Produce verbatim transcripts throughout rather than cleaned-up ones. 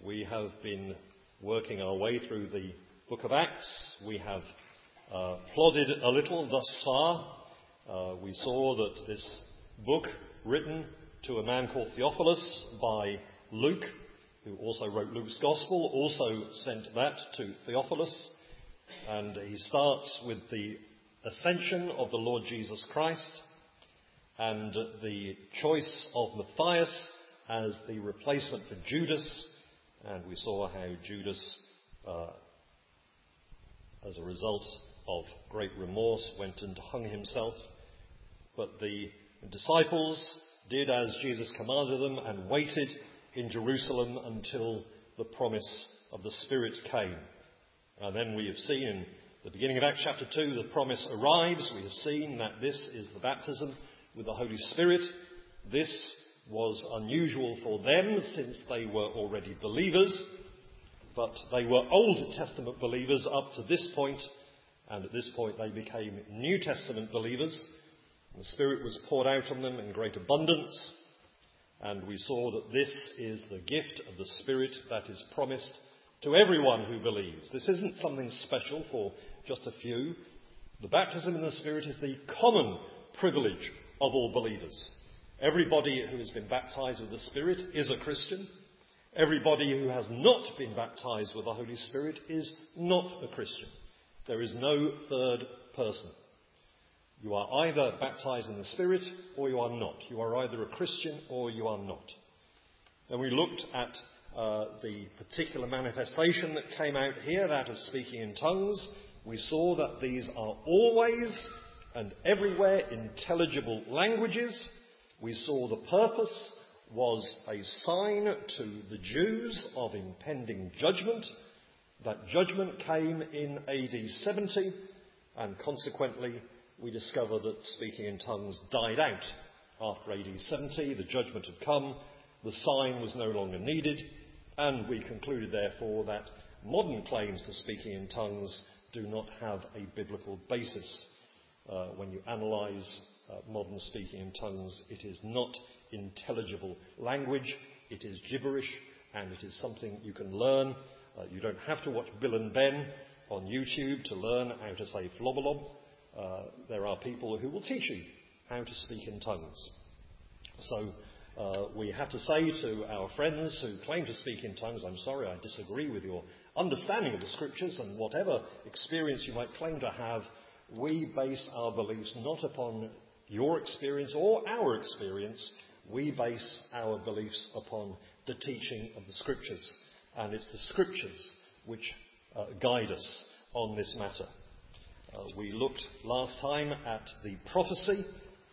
We have been working our way through the book of Acts. We have uh, plodded a little thus far. Uh, we saw that this book, written to a man called Theophilus by Luke, who also wrote Luke's Gospel, also sent that to Theophilus. And he starts with the ascension of the Lord Jesus Christ and the choice of Matthias as the replacement for Judas. And we saw how Judas, uh, as a result of great remorse, went and hung himself. But the disciples did as Jesus commanded them and waited in Jerusalem until the promise of the Spirit came. And then we have seen in the beginning of Acts chapter two, the promise arrives. We have seen that this is the baptism with the Holy Spirit. This was unusual for them since they were already believers, but they were Old Testament believers up to this point, and at this point they became New Testament believers. The Spirit was poured out on them in great abundance, and we saw that this is the gift of the Spirit that is promised to everyone who believes. This isn't something special for just a few. The baptism in the Spirit is the common privilege of all believers. Everybody who has been baptized with the Spirit is a Christian. Everybody who has not been baptized with the Holy Spirit is not a Christian. There is no third person. You are either baptized in the Spirit or you are not. You are either a Christian or you are not. And we looked at uh, the particular manifestation that came out here, that of speaking in tongues. We saw that these are always and everywhere intelligible languages. We saw the purpose was a sign to the Jews of impending judgment. That judgment came in A D seventy, and consequently we discover that speaking in tongues died out after A D seventy. The judgment had come, the sign was no longer needed, and we concluded therefore that modern claims to speaking in tongues do not have a biblical basis. Uh, when you analyse uh, modern speaking in tongues, it is not intelligible language, it is gibberish, and it is something you can learn. Uh, you don't have to watch Bill and Ben on YouTube to learn how to say flobolob. Uh, there are people who will teach you how to speak in tongues. So uh, we have to say to our friends who claim to speak in tongues, I'm sorry, I disagree with your understanding of the Scriptures, and whatever experience you might claim to have, we base our beliefs not upon your experience or our experience. We base our beliefs upon the teaching of the Scriptures. And it's the Scriptures which uh, guide us on this matter. Uh, we looked last time at the prophecy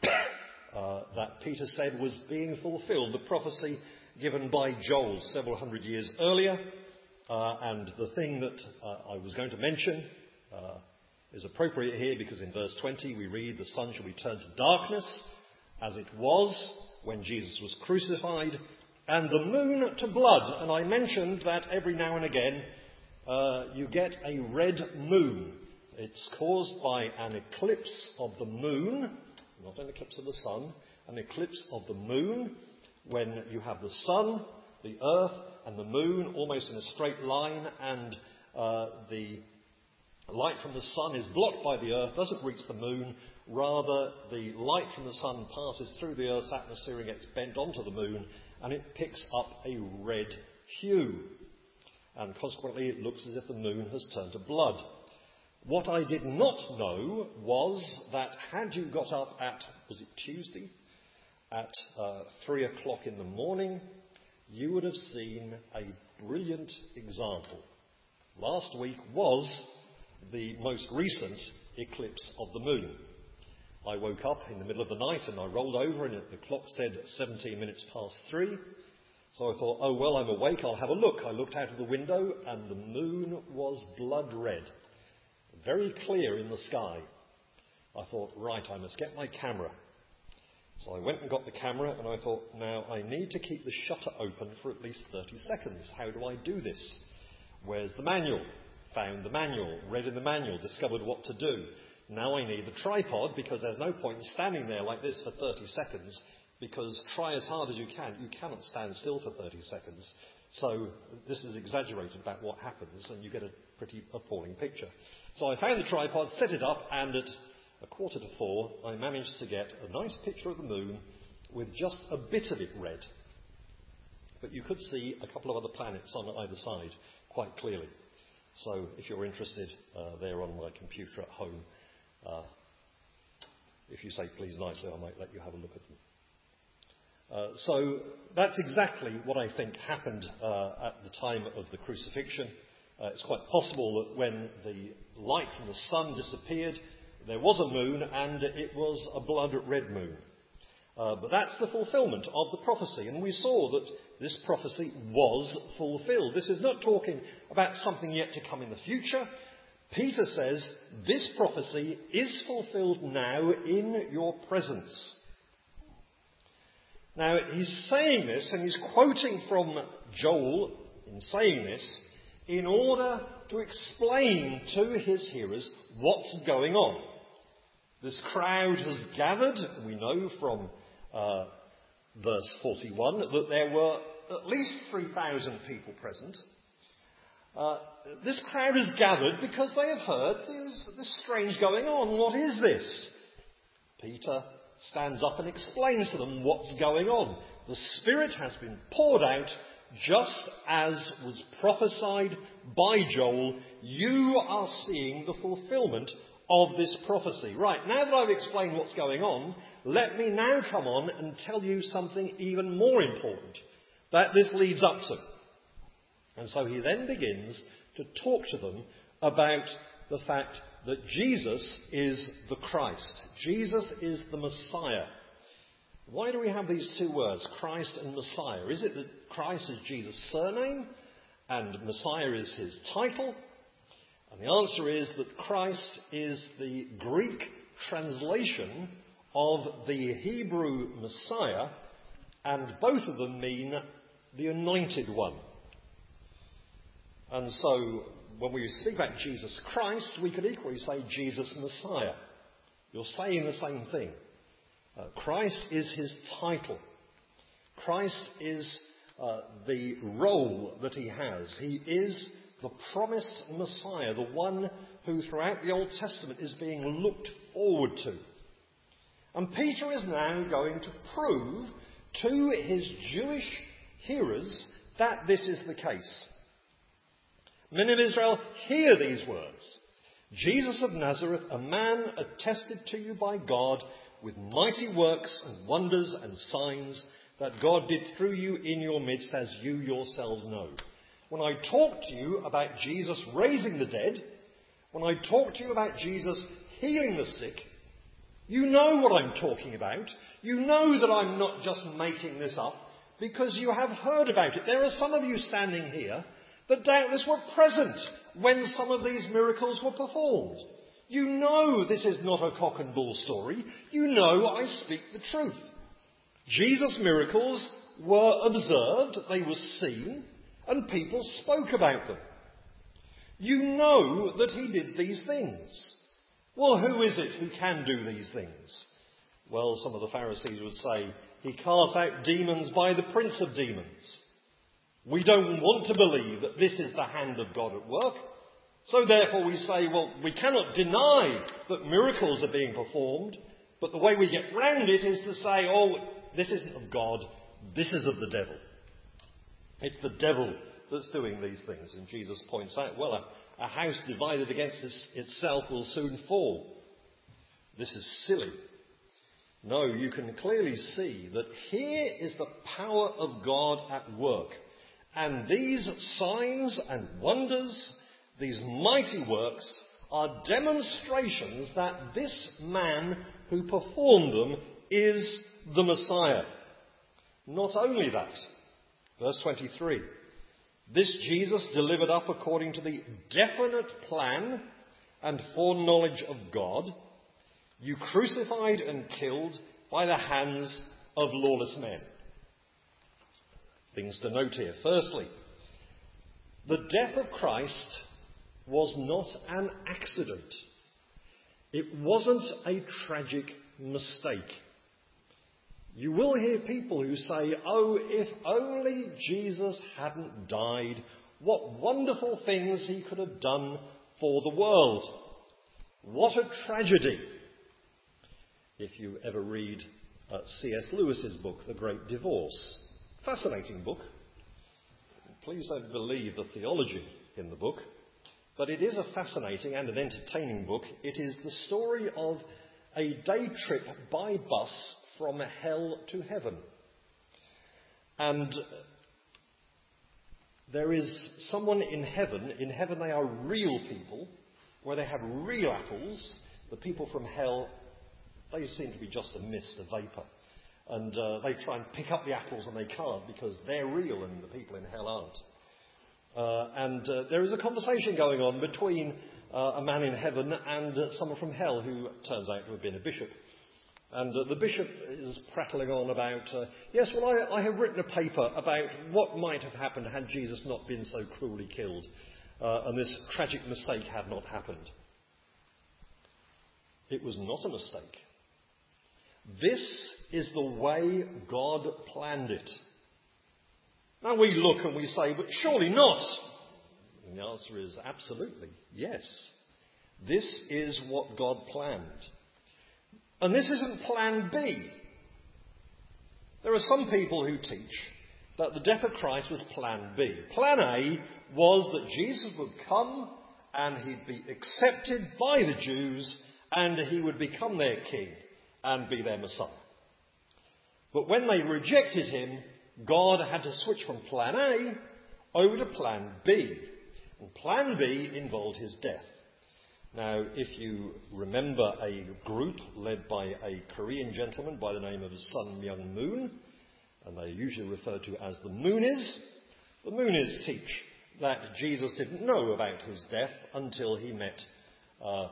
uh, that Peter said was being fulfilled, the prophecy given by Joel several hundred years earlier. Uh, and the thing that uh, I was going to mention uh, is appropriate here because in verse twenty we read, the sun shall be turned to darkness as it was when Jesus was crucified, and the moon to blood. And I mentioned that every now and again uh, you get a red moon. It's caused by an eclipse of the moon, not an eclipse of the sun, an eclipse of the moon, when you have the sun, the earth, and the moon almost in a straight line, and uh, the light from the sun is blocked by the earth, doesn't reach the moon. Rather, the light from the sun passes through the earth's atmosphere and gets bent onto the moon, and it picks up a red hue. And consequently, it looks as if the moon has turned to blood. What I did not know was that had you got up at, was it Tuesday, at uh, three o'clock in the morning, you would have seen a brilliant example. Last week was the most recent eclipse of the moon. I woke up in the middle of the night and I rolled over and the clock said seventeen minutes past three. So I thought, oh well, I'm awake, I'll have a look. I looked out of the window and the moon was blood red. Very clear in the sky. I thought, right, I must get my camera. So I went and got the camera and I thought, now I need to keep the shutter open for at least thirty seconds. How do I do this? Where's the manual? Found the manual, read in the manual, discovered what to do. Now I need the tripod because there's no point in standing there like this for thirty seconds, because try as hard as you can, you cannot stand still for thirty seconds. So this is exaggerated about what happens, and you get a pretty appalling picture. So I found the tripod, set it up, and at a quarter to four, I managed to get a nice picture of the moon with just a bit of it red. But you could see a couple of other planets on either side quite clearly. So if you're interested, uh, they're on my computer at home. Uh, if you say please nicely, I might let you have a look at them. Uh, so that's exactly what I think happened uh, at the time of the crucifixion. Uh, it's quite possible that when the light from the sun disappeared, there was a moon, and it was a blood red moon. Uh, but that's the fulfillment of the prophecy, and we saw that this prophecy was fulfilled. This is not talking about something yet to come in the future. Peter says this prophecy is fulfilled now in your presence. Now, he's saying this, and he's quoting from Joel in saying this, in order to explain to his hearers what's going on. This crowd has gathered. We know from uh, verse forty-one that there were at least three thousand people present. Uh, this crowd has gathered because they have heard there's this strange going on. What is this? Peter stands up and explains to them what's going on. The Spirit has been poured out just as was prophesied by Joel. You are seeing the fulfillment of this prophecy. Right, now that I've explained what's going on, let me now come on and tell you something even more important that this leads up to. And so he then begins to talk to them about the fact that Jesus is the Christ. Jesus is the Messiah. Why do we have these two words, Christ and Messiah? Is it that Christ is Jesus' surname and Messiah is his title? And the answer is that Christ is the Greek translation of the Hebrew Messiah, and both of them mean the anointed one. And so when we speak about Jesus Christ, we could equally say Jesus Messiah. You're saying the same thing. Uh, Christ is his title. Christ is uh, the role that he has. He is the promised Messiah, the one who throughout the Old Testament is being looked forward to. And Peter is now going to prove to his Jewish hearers that this is the case. Men of Israel, hear these words. Jesus of Nazareth, a man attested to you by God with mighty works and wonders and signs that God did through you in your midst, as you yourselves know. When I talk to you about Jesus raising the dead, when I talk to you about Jesus healing the sick, you know what I'm talking about. You know that I'm not just making this up because you have heard about it. There are some of you standing here that doubtless were present when some of these miracles were performed. You know this is not a cock and bull story. You know I speak the truth. Jesus' miracles were observed, they were seen, and people spoke about them. You know that he did these things. Well, who is it who can do these things? Well, some of the Pharisees would say, he casts out demons by the prince of demons. We don't want to believe that this is the hand of God at work. So therefore we say, well, we cannot deny that miracles are being performed, but the way we get round it is to say, oh, this isn't of God, this is of the devil. It's the devil that's doing these things. And Jesus points out, well, a, a house divided against itself will soon fall. This is silly. No, you can clearly see that here is the power of God at work. And these signs and wonders, these mighty works, are demonstrations that this man who performed them is the Messiah. Not only that, verse twenty-three, this Jesus delivered up according to the definite plan and foreknowledge of God, you crucified and killed by the hands of lawless men. Things to note here. Firstly, the death of Christ was not an accident. It wasn't a tragic mistake. You will hear people who say, oh, if only Jesus hadn't died, what wonderful things he could have done for the world. What a tragedy. If you ever read uh, C S Lewis's book, The Great Divorce, fascinating book. Please don't believe the theology in the book, but it is a fascinating and an entertaining book. It is the story of a day trip by bus from hell to heaven. And there is someone in heaven. In heaven they are real people, where they have real apples. The people from hell, they seem to be just a mist, a vapour. And uh, they try and pick up the apples and they can't because they're real and the people in hell aren't. Uh, and uh, there is a conversation going on between uh, a man in heaven and uh, someone from hell who turns out to have been a bishop. And uh, the bishop is prattling on about, uh, yes, well, I, I have written a paper about what might have happened had Jesus not been so cruelly killed, uh, and this tragic mistake had not happened. It was not a mistake. This is the way God planned it. Now we look and we say, but surely not. And the answer is absolutely yes. This is what God planned. And this isn't plan B. There are some people who teach that the death of Christ was plan B. Plan A was that Jesus would come and he'd be accepted by the Jews and he would become their king and be their Messiah. But when they rejected him, God had to switch from plan A over to plan B. And plan B involved his death. Now, if you remember a group led by a Korean gentleman by the name of Sun Myung Moon, and they are usually referred to as the Moonies, the Moonies teach that Jesus didn't know about his death until he met uh,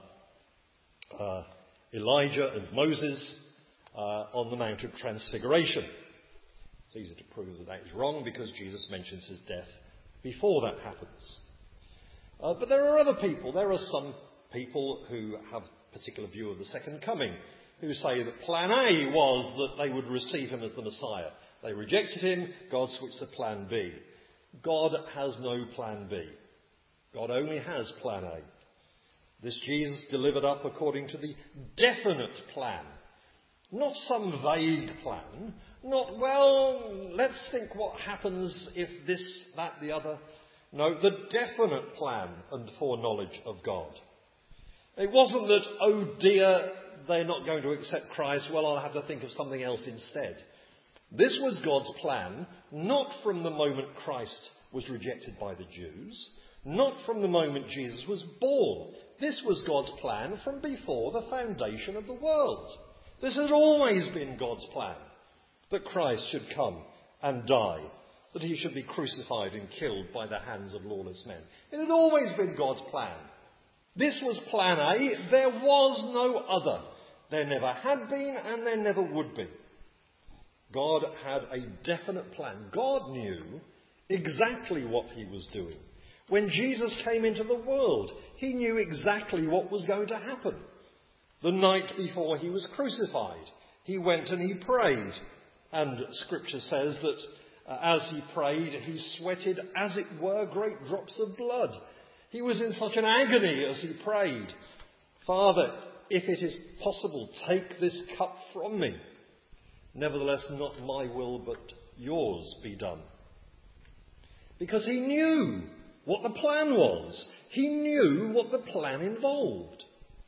uh, Elijah and Moses uh, on the Mount of Transfiguration. It's easy to prove that that is wrong because Jesus mentions his death before that happens. Uh, but there are other people. There are some people who have a particular view of the second coming, who say that plan A was that they would receive him as the Messiah. They rejected him, God switched to plan B. God has no plan B. God only has plan A. This Jesus delivered up according to the definite plan. Not some vague plan. Not, well, let's think what happens if this, that, the other. No, the definite plan and foreknowledge of God. It wasn't that, oh dear, they're not going to accept Christ, well, I'll have to think of something else instead. This was God's plan, not from the moment Christ was rejected by the Jews, not from the moment Jesus was born. This was God's plan from before the foundation of the world. This had always been God's plan, that Christ should come and die, that he should be crucified and killed by the hands of lawless men. It had always been God's plan. This was plan A. There was no other. There never had been and there never would be. God had a definite plan. God knew exactly what he was doing. When Jesus came into the world, he knew exactly what was going to happen. The night before he was crucified, he went and he prayed. And Scripture says that uh, as he prayed, he sweated, as it were, great drops of blood. He was in such an agony as he prayed, Father, if it is possible, take this cup from me. Nevertheless, not my will, but yours be done. Because he knew what the plan was. He knew what the plan involved.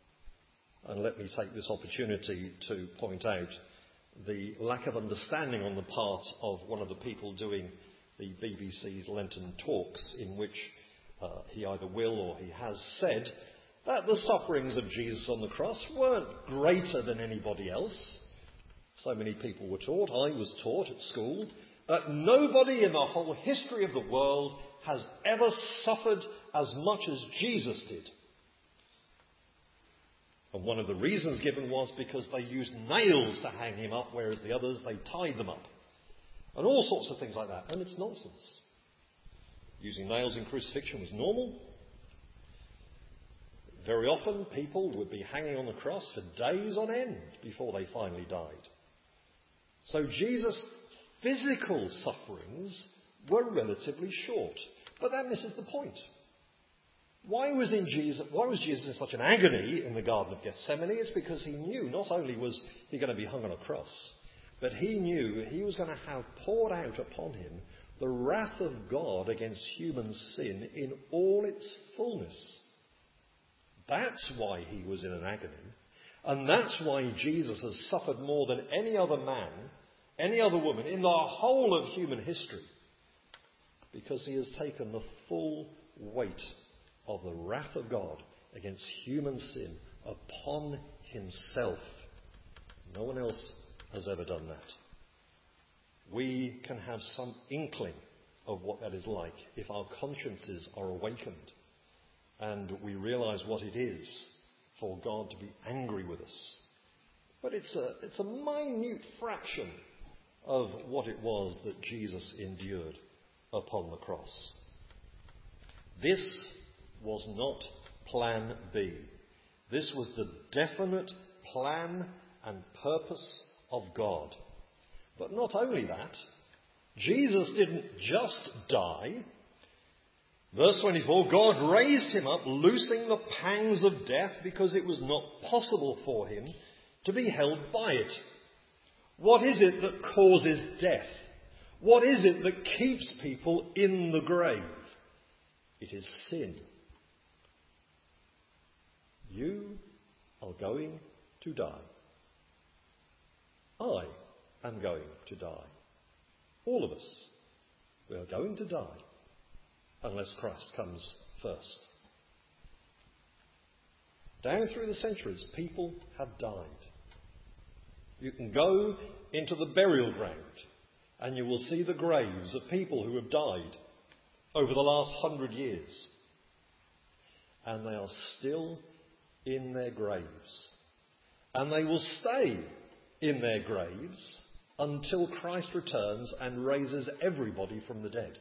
And let me take this opportunity to point out the lack of understanding on the part of one of the people doing the B B C's Lenten talks, in which uh, he either will or he has said that the sufferings of Jesus on the cross weren't greater than anybody else. So many people were taught, I was taught at school, that nobody in the whole history of the world has ever suffered as much as Jesus did. And one of the reasons given was because they used nails to hang him up, whereas the others, they tied them up. And all sorts of things like that. And it's nonsense. Using nails in crucifixion was normal. Very often people would be hanging on the cross for days on end before they finally died. So Jesus' physical sufferings were relatively short. But that misses the point. Why was, in Jesus, why was Jesus in such an agony in the Garden of Gethsemane? It's because he knew not only was he going to be hung on a cross, but he knew he was going to have poured out upon him the wrath of God against human sin in all its fullness. That's why he was in an agony. And that's why Jesus has suffered more than any other man, any other woman in the whole of human history. Because he has taken the full weight of the wrath of God against human sin upon himself. No one else has ever done that. We can have some inkling of what that is like if our consciences are awakened and we realise what it is for God to be angry with us. But it's a, it's a minute fraction of what it was that Jesus endured upon the cross. This was not plan B. This was the definite plan and purpose of God. But not only that, Jesus didn't just die. Verse twenty-four, God raised him up, loosing the pangs of death, because it was not possible for him to be held by it. What is it that causes death? What is it that keeps people in the grave? It is sin. You are going to die. I am going to die. All of us. We are going to die unless Christ comes first. Down through the centuries, people have died. You can go into the burial ground and you will see the graves of people who have died over the last hundred years. And they are still in their graves. And they will stay in their graves until Christ returns and raises everybody from the dead.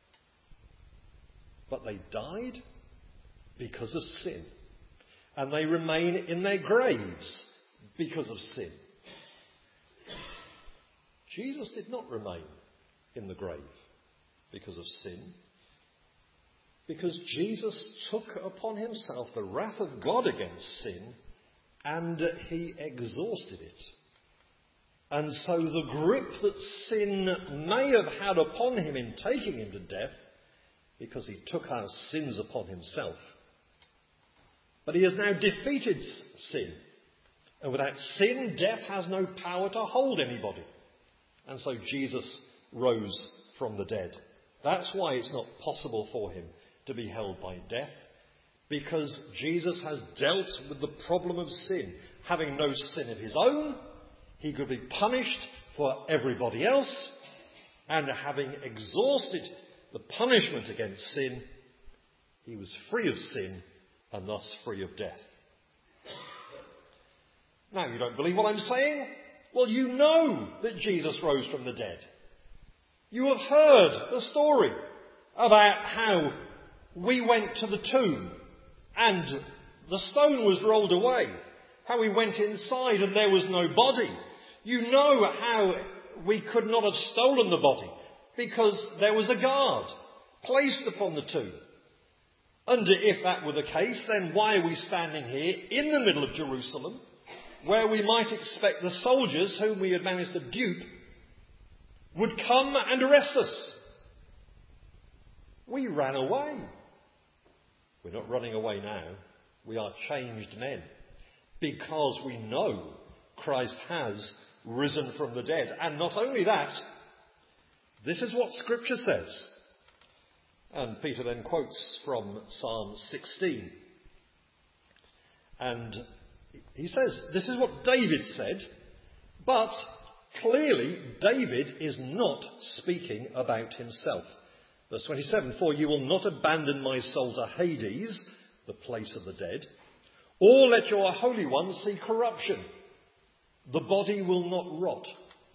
But they died because of sin. And they remain in their graves because of sin. Jesus did not remain in the grave because of sin. Because Jesus took upon himself the wrath of God against sin and he exhausted it. And so the grip that sin may have had upon him in taking him to death, because he took our sins upon himself, but he has now defeated sin. And without sin, death has no power to hold anybody. And so Jesus rose from the dead. That's why it's not possible for him to be held by death, because Jesus has dealt with the problem of sin. Having no sin of his own, he could be punished for everybody else, and having exhausted the punishment against sin, he was free of sin and thus free of death. Now, you don't believe what I'm saying? Well, you know that Jesus rose from the dead. You have heard the story about how we went to the tomb and the stone was rolled away. How we went inside and there was no body. You know how we could not have stolen the body because there was a guard placed upon the tomb. And if that were the case, then why are we standing here in the middle of Jerusalem, where we might expect the soldiers whom we had managed to dupe would come and arrest us? We ran away. We're not running away now. We are changed men, because we know Christ has risen from the dead. And not only that, this is what Scripture says. And Peter then quotes from Psalm sixteen. And he says, this is what David said, but clearly David is not speaking about himself. Verse twenty-seven, for you will not abandon my soul to Hades, the place of the dead, or let your Holy One see corruption. The body will not rot.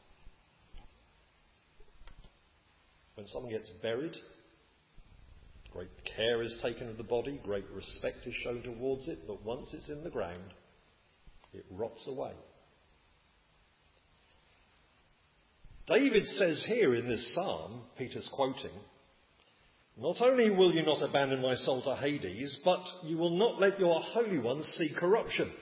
When someone gets buried, great care is taken of the body, great respect is shown towards it, but once it's in the ground, it rots away. David says here in this psalm, Peter's quoting, "Not only will you not abandon my soul to Hades, but you will not let your Holy One see corruption."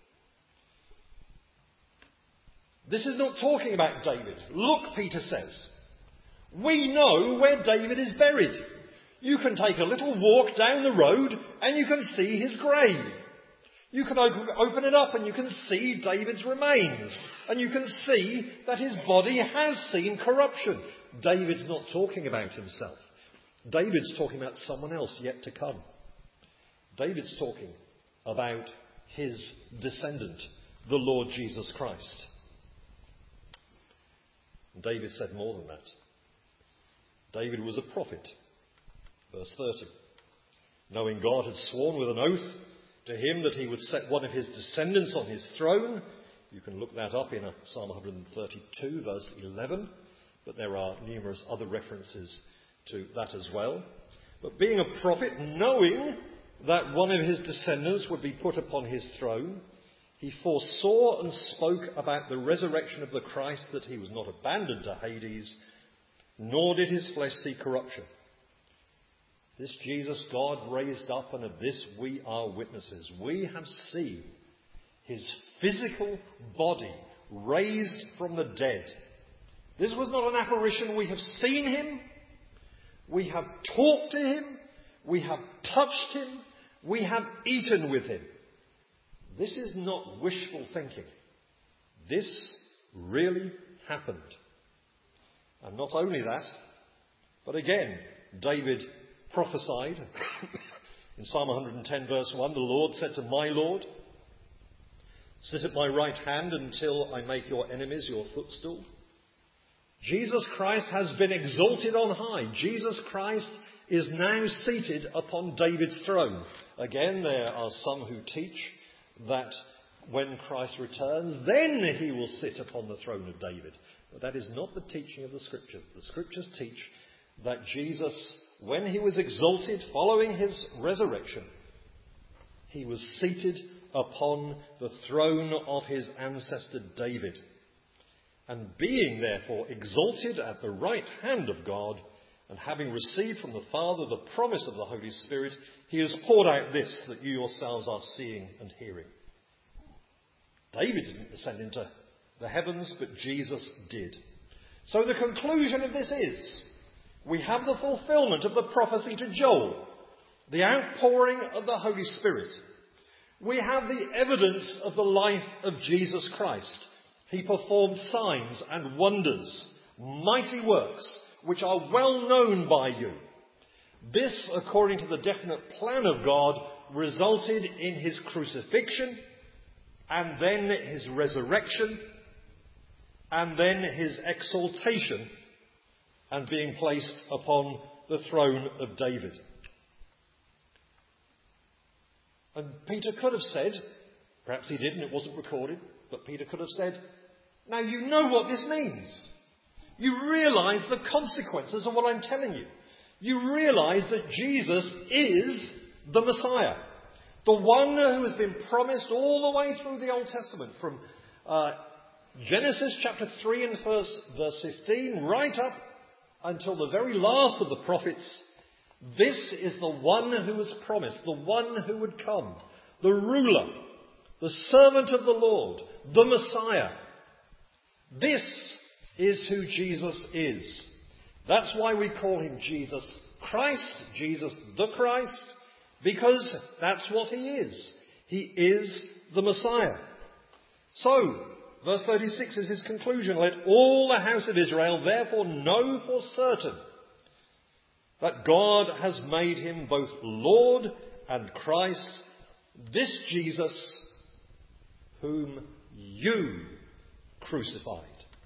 This is not talking about David. Look, Peter says, we know where David is buried. You can take a little walk down the road and you can see his grave. You can open, open it up and you can see David's remains. And you can see that his body has seen corruption. David's not talking about himself. David's talking about someone else yet to come. David's talking about his descendant, the Lord Jesus Christ. David said more than that. David was a prophet. Verse thirty. Knowing God had sworn with an oath to him that he would set one of his descendants on his throne. You can look that up in Psalm one thirty-two, verse eleven. But there are numerous other references to that as well. But being a prophet, knowing that one of his descendants would be put upon his throne, he foresaw and spoke about the resurrection of the Christ, that he was not abandoned to Hades, nor did his flesh see corruption. This Jesus God raised up, and of this we are witnesses. We have seen his physical body raised from the dead. This was not an apparition. We have seen him. We have talked to him. We have touched him. We have eaten with him. This is not wishful thinking. This really happened. And not only that, but again, David prophesied in Psalm one ten verse one, "The Lord said to my Lord, sit at my right hand until I make your enemies your footstool." Jesus Christ has been exalted on high. Jesus Christ is now seated upon David's throne. Again, there are some who teach that when Christ returns, then he will sit upon the throne of David. But that is not the teaching of the Scriptures. The Scriptures teach that Jesus, when he was exalted following his resurrection, he was seated upon the throne of his ancestor David. And being therefore exalted at the right hand of God, and having received from the Father the promise of the Holy Spirit, he has poured out this that you yourselves are seeing and hearing. David didn't descend into the heavens, but Jesus did. So the conclusion of this is, we have the fulfillment of the prophecy to Joel, the outpouring of the Holy Spirit. We have the evidence of the life of Jesus Christ. He performed signs and wonders, mighty works, which are well known by you. This, according to the definite plan of God, resulted in his crucifixion, and then his resurrection, and then his exaltation, and being placed upon the throne of David. And Peter could have said, perhaps he didn't, it wasn't recorded, but Peter could have said, now you know what this means. You realise the consequences of what I'm telling you. You realise that Jesus is the Messiah. The one who has been promised all the way through the Old Testament, from uh, Genesis chapter three and verse, verse fifteen, right up until the very last of the prophets. This is the one who was promised, the one who would come, the ruler, the servant of the Lord, the Messiah. This is who Jesus is. That's why we call him Jesus Christ, Jesus the Christ, because that's what he is. He is the Messiah. So, verse thirty-six is his conclusion. Let all the house of Israel therefore know for certain that God has made him both Lord and Christ, this Jesus whom you crucified.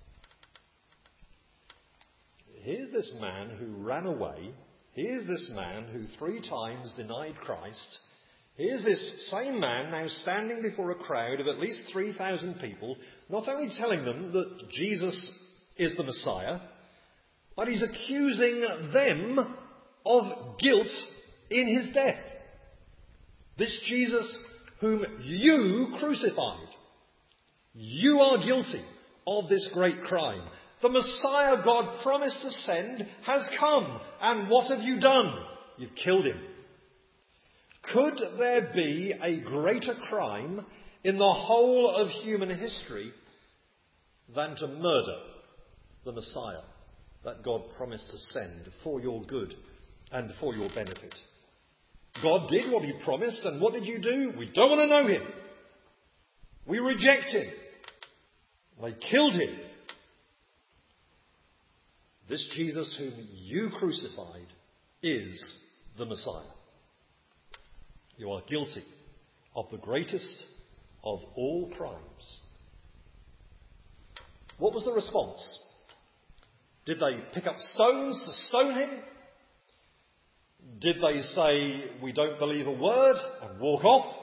Here's this man who ran away. Here's this man who three times denied Christ. Here's this same man now standing before a crowd of at least three thousand people, not only telling them that Jesus is the Messiah, but he's accusing them of guilt in his death. This Jesus whom you crucified. You are guilty of this great crime. The Messiah God promised to send has come. And what have you done? You've killed him. Could there be a greater crime in the whole of human history than to murder the Messiah that God promised to send for your good and for your benefit? God did what he promised, and what did you do? We don't want to know him. We reject him. They killed him. This Jesus whom you crucified is the Messiah. You are guilty of the greatest of all crimes. What was the response? Did they pick up stones to stone him? Did they say, we don't believe a word, and walk off?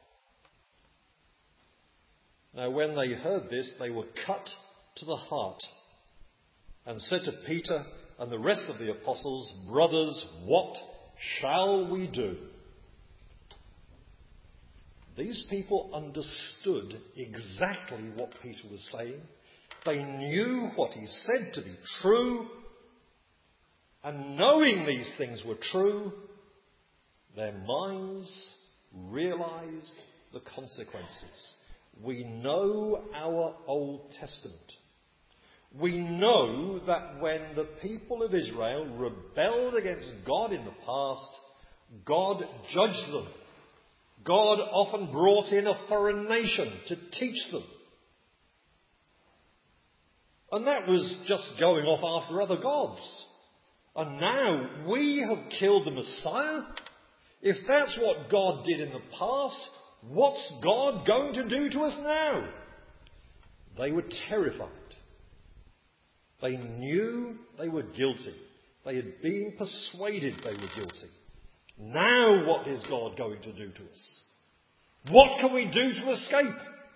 Now, when they heard this, they were cut to the heart and said to Peter and the rest of the apostles, brothers, what shall we do? These people understood exactly what Peter was saying. They knew what he said to be true. And knowing these things were true, their minds realized the consequences. We know our Old Testament. We know that when the people of Israel rebelled against God in the past, God judged them. God often brought in a foreign nation to teach them. And that was just going off after other gods. And now we have killed the Messiah. If that's what God did in the past, what's God going to do to us now? They were terrified. They knew they were guilty. They had been persuaded they were guilty. Now what is God going to do to us? What can we do to escape?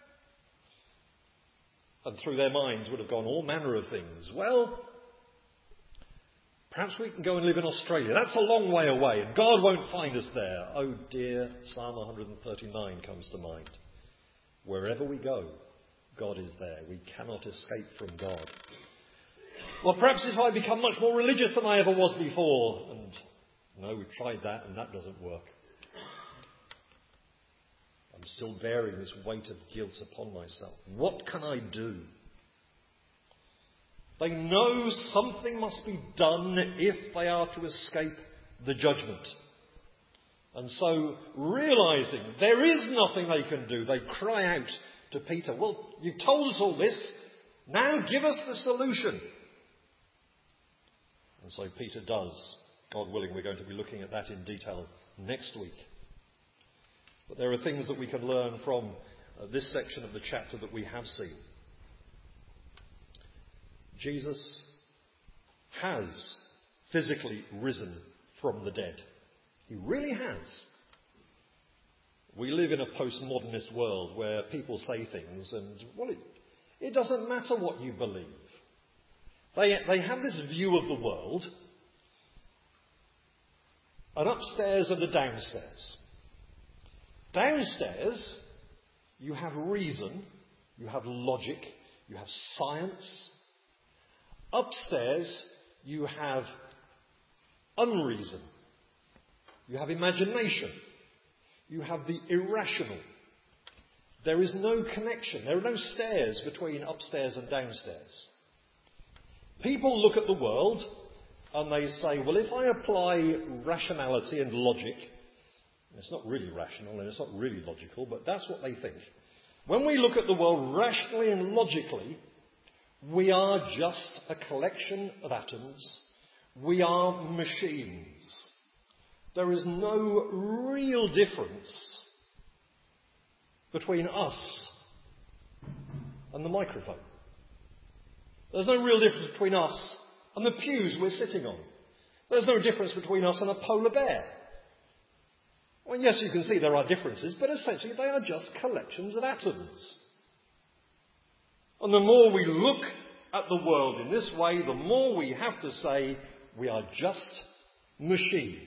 And through their minds would have gone all manner of things. Well, perhaps we can go and live in Australia. That's a long way away, and God won't find us there. Oh dear, Psalm one thirty-nine comes to mind. Wherever we go, God is there. We cannot escape from God. Well, perhaps if I become much more religious than I ever was before. And no, we've tried that, and that doesn't work. I'm still bearing this weight of guilt upon myself. What can I do? They know something must be done if they are to escape the judgment. And so, realizing there is nothing they can do, they cry out to Peter, well, you've told us all this, now give us the solution. And so Peter does. God willing, we're going to be looking at that in detail next week. But there are things that we can learn from uh, this section of the chapter that we have seen. Jesus has physically risen from the dead. He really has. We live in a postmodernist world where people say things and, well, it, it doesn't matter what you believe. They, they have this view of the world, an upstairs and a downstairs. Downstairs, you have reason, you have logic, you have science. Upstairs, you have unreason. You have imagination. You have the irrational. There is no connection. There are no stairs between upstairs and downstairs. People look at the world and they say, well, if I apply rationality and logic, it's not really rational and it's not really logical, but that's what they think. When we look at the world rationally and logically, we are just a collection of atoms. We are machines. There is no real difference between us and the microphone. There's no real difference between us and the pews we're sitting on. There's no difference between us and a polar bear. Well, yes, you can see there are differences, but essentially they are just collections of atoms. And the more we look at the world in this way, the more we have to say we are just machines.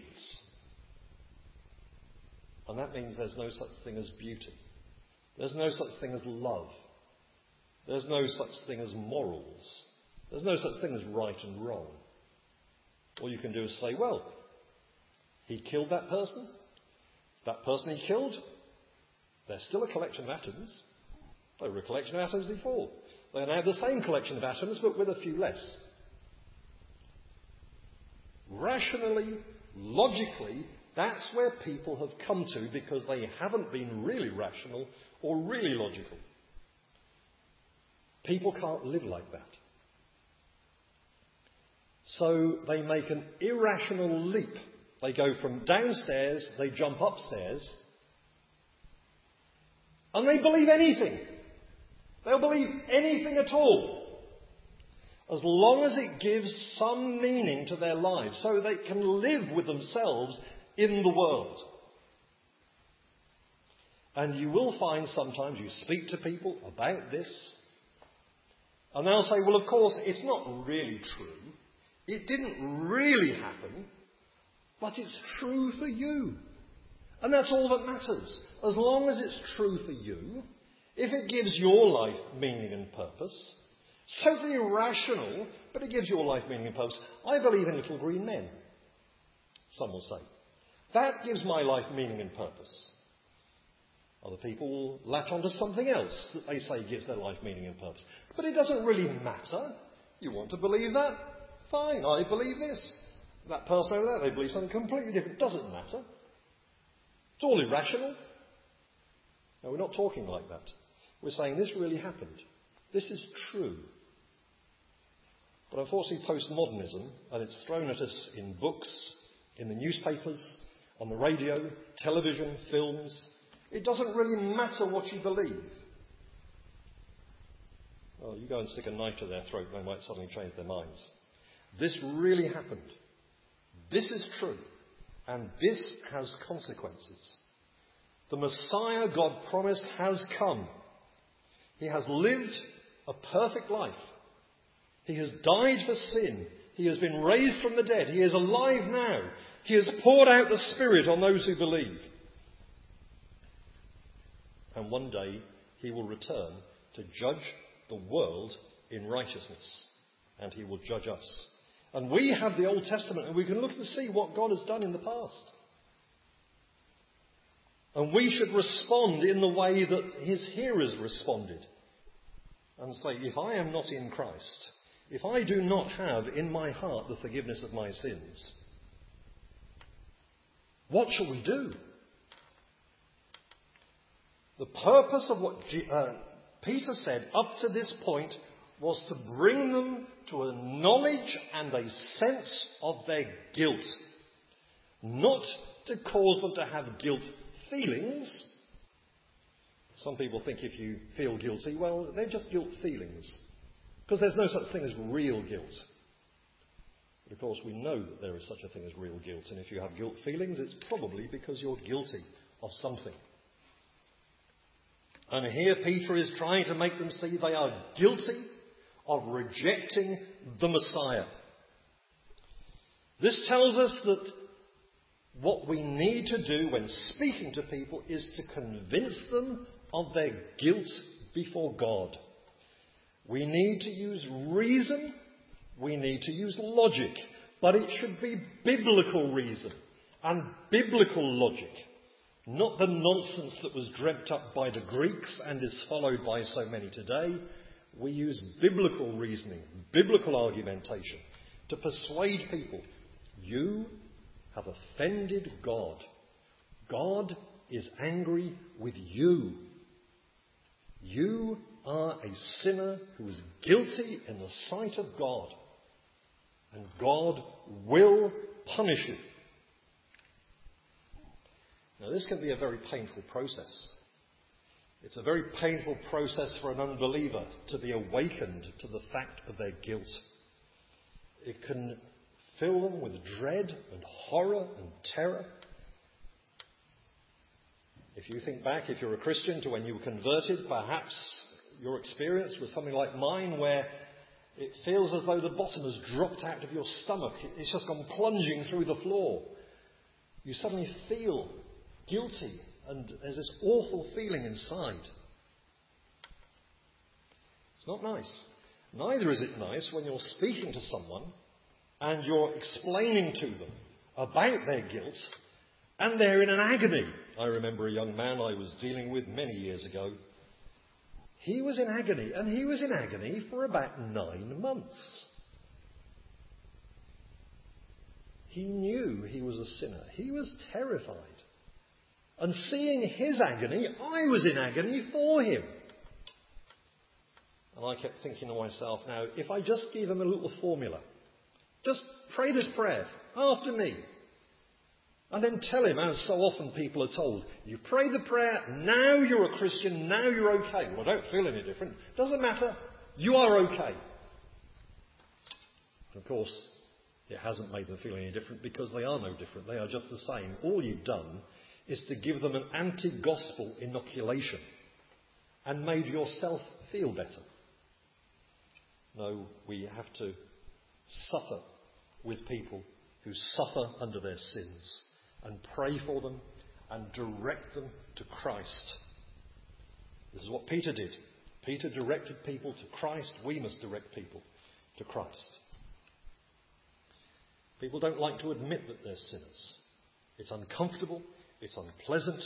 And that means there's no such thing as beauty. There's no such thing as love. There's no such thing as morals. There's no such thing as right and wrong. All you can do is say, well, he killed that person. That person he killed, they're still a collection of atoms. They were a collection of atoms before. They now have the same collection of atoms, but with a few less. Rationally, logically, that's where people have come to because they haven't been really rational or really logical. People can't live like that. So they make an irrational leap. They go from downstairs, they jump upstairs, and they believe anything. They'll believe anything at all, as long as it gives some meaning to their lives, so they can live with themselves in the world. And you will find sometimes you speak to people about this, and they'll say, well, of course, it's not really true. It didn't really happen, but it's true for you. And that's all that matters. As long as it's true for you, if it gives your life meaning and purpose, totally irrational, but it gives your life meaning and purpose. I believe in little green men, some will say. That gives my life meaning and purpose. Other people will latch onto something else that they say gives their life meaning and purpose. But it doesn't really matter. You want to believe that? Fine, I believe this. That person over there, they believe something completely different. Doesn't matter. It's all irrational. No, we're not talking like that. We're saying this really happened. This is true. But unfortunately, postmodernism, and it's thrown at us in books, in the newspapers, on the radio, television, films, it doesn't really matter what you believe. Well, you go and stick a knife to their throat, they might suddenly change their minds. This really happened. This is true. And this has consequences. The Messiah God promised has come. He has lived a perfect life. He has died for sin. He has been raised from the dead. He is alive now. He has poured out the Spirit on those who believe. And one day he will return to judge the world in righteousness. And he will judge us. And we have the Old Testament and we can look and see what God has done in the past. And we should respond in the way that his hearers responded. And say, if I am not in Christ, if I do not have in my heart the forgiveness of my sins, what shall we do? The purpose of what G- uh, Peter said up to this point was to bring them to a knowledge and a sense of their guilt. Not to cause them to have guilt feelings. Some people think if you feel guilty, well, they're just guilt feelings. Because there's no such thing as real guilt. But of course we know that there is such a thing as real guilt. And if you have guilt feelings, it's probably because you're guilty of something. And here Peter is trying to make them see they are guilty of rejecting the Messiah. This tells us that what we need to do when speaking to people is to convince them of their guilt before God. We need to use reason, we need to use logic, but it should be biblical reason and biblical logic, not the nonsense that was dreamt up by the Greeks and is followed by so many today. We use biblical reasoning, biblical argumentation to persuade people. You have offended God. God is angry with you. You are a sinner who is guilty in the sight of God. And God will punish you. Now, this can be a very painful process. It's a very painful process for an unbeliever to be awakened to the fact of their guilt. It can fill them with dread and horror and terror. If you think back, if you're a Christian, to when you were converted, perhaps your experience was something like mine, where it feels as though the bottom has dropped out of your stomach. It's just gone plunging through the floor. You suddenly feel guilty, and there's this awful feeling inside. It's not nice. Neither is it nice when you're speaking to someone and you're explaining to them about their guilt and they're in an agony. I remember a young man I was dealing with many years ago. He was in agony, and he was in agony for about nine months. He knew he was a sinner. He was terrified. And seeing his agony, I was in agony for him. And I kept thinking to myself, now, if I just give him a little formula, just pray this prayer after me, and then tell him, as so often people are told, you pray the prayer, now you're a Christian, now you're okay. Well, I don't feel any different. Doesn't matter. You are okay. And of course, it hasn't made them feel any different because they are no different. They are just the same. All you've done is to give them an anti-gospel inoculation and made yourself feel better. No, we have to suffer with people who suffer under their sins and pray for them and direct them to Christ. This is what Peter did. Peter directed people to Christ. We must direct people to Christ. People don't like to admit that they're sinners. It's uncomfortable. It's unpleasant.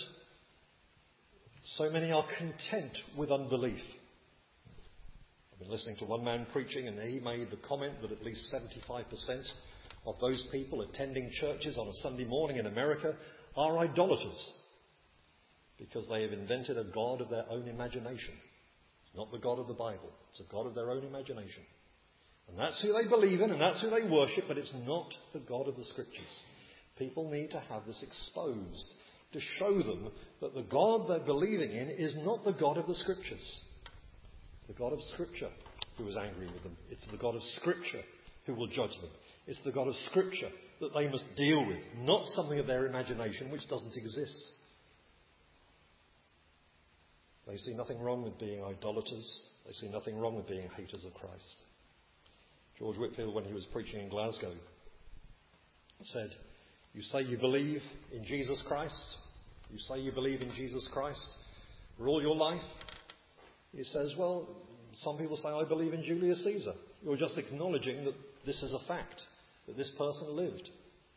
So many are content with unbelief. I've been listening to one man preaching, and he made the comment that at least seventy-five percent of those people attending churches on a Sunday morning in America are idolaters because they have invented a God of their own imagination. It's not the God of the Bible. It's a God of their own imagination. And that's who they believe in and that's who they worship, but it's not the God of the Scriptures. People need to have this exposed to show them that the God they're believing in is not the God of the Scriptures. The God of Scripture who is angry with them. It's the God of Scripture who will judge them. It's the God of Scripture that they must deal with, not something of their imagination which doesn't exist. They see nothing wrong with being idolaters. They see nothing wrong with being haters of Christ. George Whitefield, when he was preaching in Glasgow, said, you say you believe in Jesus Christ. You say you believe in Jesus Christ for all your life. He says, well, some people say, I believe in Julius Caesar. You're just acknowledging that this is a fact, that this person lived.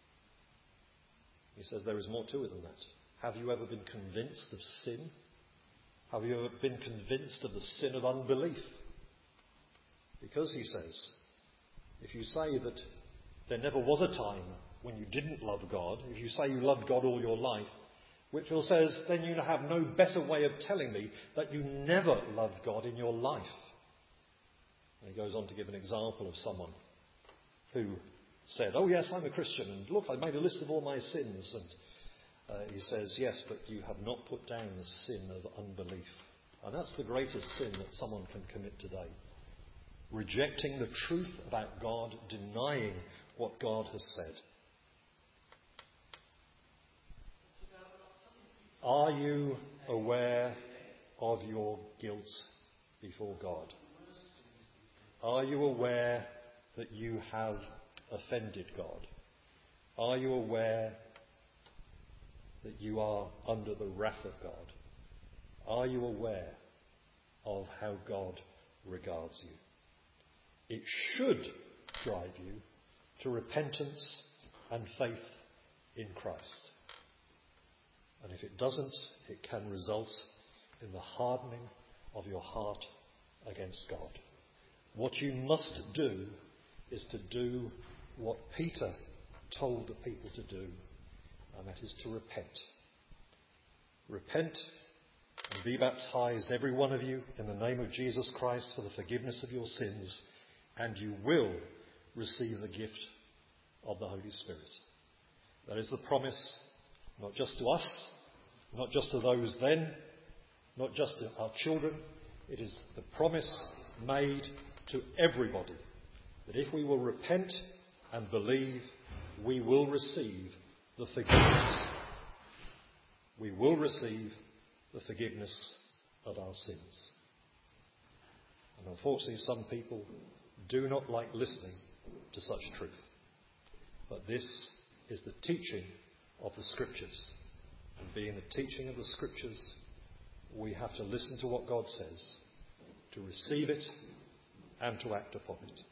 He says there is more to it than that. Have you ever been convinced of sin? Have you ever been convinced of the sin of unbelief? Because, he says, if you say that there never was a time when you didn't love God, if you say you loved God all your life, Whitfield says, then you have no better way of telling me that you never loved God in your life. And he goes on to give an example of someone who said, oh yes, I'm a Christian, and look, I made a list of all my sins. And uh, he says, yes, but you have not put down the sin of unbelief. And that's the greatest sin that someone can commit today. Rejecting the truth about God, denying what God has said. Are you aware of your guilt before God? Are you aware that you have offended God? Are you aware that you are under the wrath of God? Are you aware of how God regards you? It should drive you to repentance and faith in Christ. And if it doesn't, it can result in the hardening of your heart against God. What you must do is to do what Peter told the people to do, and that is to repent. Repent and be baptized, every one of you, in the name of Jesus Christ for the forgiveness of your sins, and you will receive the gift of the Holy Spirit. That is the promise, not just to us, not just to those then, not just to our children. It is the promise made to everybody that if we will repent and believe, we will receive the forgiveness. We will receive the forgiveness of our sins. And unfortunately, some people do not like listening to such truth. But this is the teaching of the Scriptures. And being the teaching of the Scriptures, we have to listen to what God says, to receive it and to act upon it.